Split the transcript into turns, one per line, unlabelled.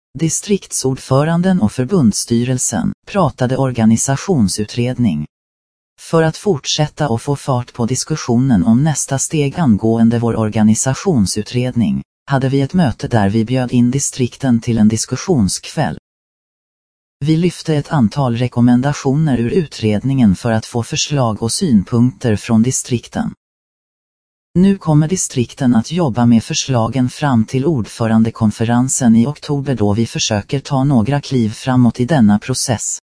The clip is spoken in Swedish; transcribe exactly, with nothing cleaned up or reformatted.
Distriktsordföranden och förbundsstyrelsen pratade organisationsutredning. För att fortsätta och få fart på diskussionen om nästa steg angående vår organisationsutredning, hade vi ett möte där vi bjöd in distrikten till en diskussionskväll. Vi lyfte ett antal rekommendationer ur utredningen för att få förslag och synpunkter från distrikten. Nu kommer distrikten att jobba med förslagen fram till ordförandekonferensen i oktober, då vi försöker ta några kliv framåt i denna process.